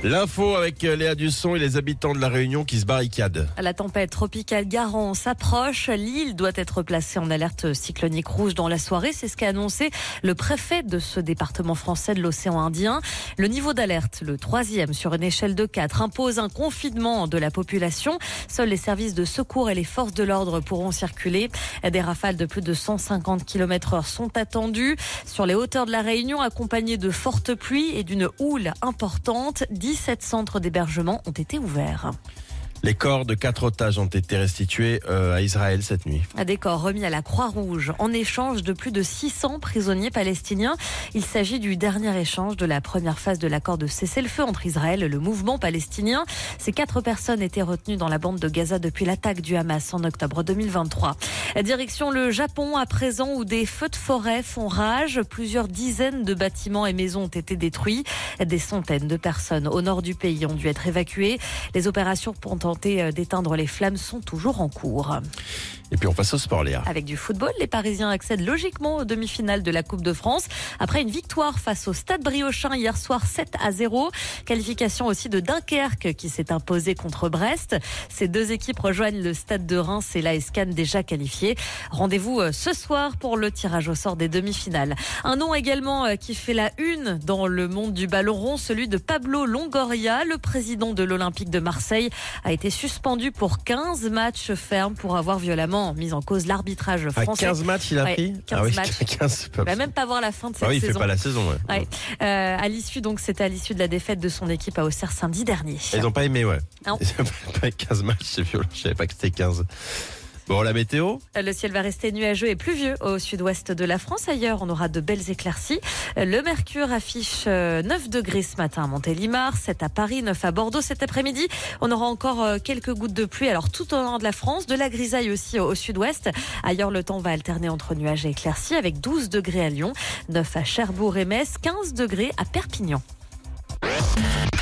L'info avec Léa Dusson et les habitants de La Réunion qui se barricadent. La tempête tropicale Garan s'approche. L'île doit être placée en alerte cyclonique rouge dans la soirée. C'est ce qu'a annoncé le préfet de ce département français de l'océan Indien. Le niveau d'alerte, le 3e sur une échelle de 4, impose un confinement de la population. Seuls les services de secours et les forces de l'ordre pourront circuler. Des rafales de plus de 150 km/h sont attendues sur les hauteurs de La Réunion, accompagnées de fortes pluies et d'une houle importante. 17 centres d'hébergement ont été ouverts. Les corps de 4 otages ont été restitués à Israël cette nuit. Des corps remis à la Croix-Rouge en échange de plus de 600 prisonniers palestiniens. Il s'agit du dernier échange de la première phase de l'accord de cessez-le-feu entre Israël et le mouvement palestinien. Ces 4 personnes étaient retenues dans la bande de Gaza depuis l'attaque du Hamas en octobre 2023. Direction le Japon à présent où des feux de forêt font rage. Plusieurs dizaines de bâtiments et maisons ont été détruits. Des centaines de personnes au nord du pays ont dû être évacuées. Les opérations pour tenter d'éteindre les flammes sont toujours en cours. Et puis on passe au sport, Léa. Avec du football, les Parisiens accèdent logiquement aux demi-finales de la Coupe de France. Après une victoire face au Stade Briochin hier soir 7-0. Qualification aussi de Dunkerque qui s'est imposé contre Brest. Ces deux équipes rejoignent le Stade de Reims et l'AS Cannes déjà qualifiés. Rendez-vous ce soir pour le tirage au sort des demi-finales. Un nom également qui fait la une dans le monde du ballon rond, celui de Pablo Longoria. Le président de l'Olympique de Marseille a été suspendu pour 15 matchs fermes pour avoir violemment mis en cause l'arbitrage français. 15 matchs il a pris 15 matchs. 15, Il va même pas voir la fin de cette saison. Il fait pas la saison. Ouais. C'était à l'issue de la défaite de son équipe à Auxerre samedi dernier. Ils n'ont pas aimé, ouais. Non. Ils ont pas 15 matchs, c'est violent. Je savais pas que c'était 15. Bon, la météo. Le ciel va rester nuageux et pluvieux au sud-ouest de la France. Ailleurs, on aura de belles éclaircies. Le mercure affiche 9 degrés ce matin à Montélimar, 7 à Paris, 9 à Bordeaux. Cet après-midi, on aura encore quelques gouttes de pluie. Alors, tout au nord de la France, de la grisaille aussi au sud-ouest. Ailleurs, le temps va alterner entre nuages et éclaircies avec 12 degrés à Lyon, 9 à Cherbourg et Metz, 15 degrés à Perpignan.